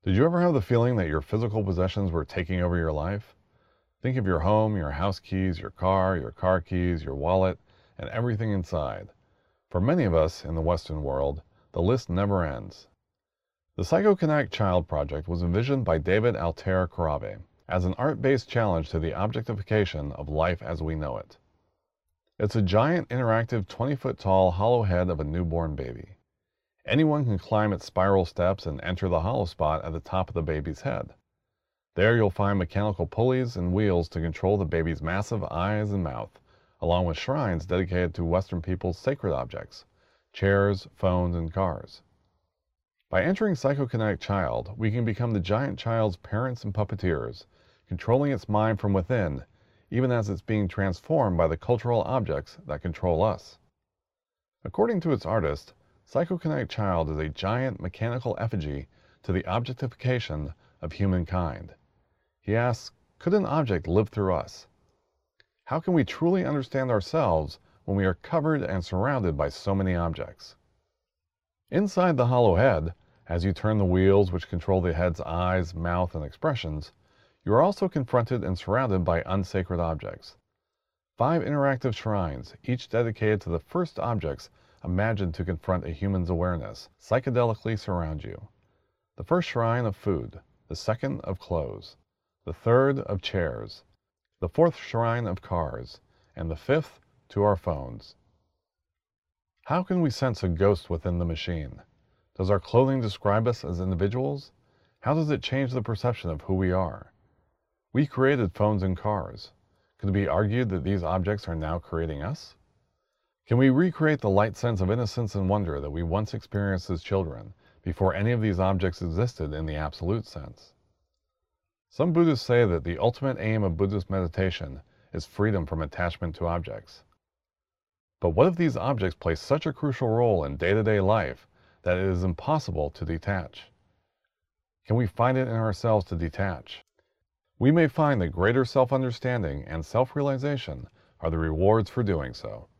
Did you ever have the feeling that your physical possessions were taking over your life? Think of your home, your house keys, your car keys, your wallet, and everything inside. For many of us in the Western world, the list never ends. The Psychokinetic Child Project was envisioned by David Altair Corave as an art-based challenge to the objectification of life as we know it. It's a giant interactive 20-foot tall hollow head of a newborn baby. Anyone can climb its spiral steps and enter the hollow spot at the top of the baby's head. There you'll find mechanical pulleys and wheels to control the baby's massive eyes and mouth, along with shrines dedicated to Western people's sacred objects, chairs, phones, and cars. By entering Psychokinetic Child, we can become the giant child's parents and puppeteers, controlling its mind from within, even as it's being transformed by the cultural objects that control us. According to its artist, Psychokinetic Child is a giant mechanical effigy to the objectification of humankind. He asks, could an object live through us? How can we truly understand ourselves when we are covered and surrounded by so many objects? Inside the hollow head, as you turn the wheels which control the head's eyes, mouth, and expressions, you are also confronted and surrounded by unsacred objects. 5 interactive shrines, each dedicated to the first objects imagined to confront a human's awareness, psychedelically surround you. The first shrine of food, the second of clothes, the third of chairs, the fourth shrine of cars, and the fifth to our phones. How can we sense a ghost within the machine? Does our clothing describe us as individuals? How does it change the perception of who we are? We created phones and cars. Could it be argued that these objects are now creating us? Can we recreate the light sense of innocence and wonder that we once experienced as children, before any of these objects existed in the absolute sense? Some Buddhists say that the ultimate aim of Buddhist meditation is freedom from attachment to objects. But what if these objects play such a crucial role in day-to-day life that it is impossible to detach? Can we find it in ourselves to detach? We may find that greater self-understanding and self-realization are the rewards for doing so.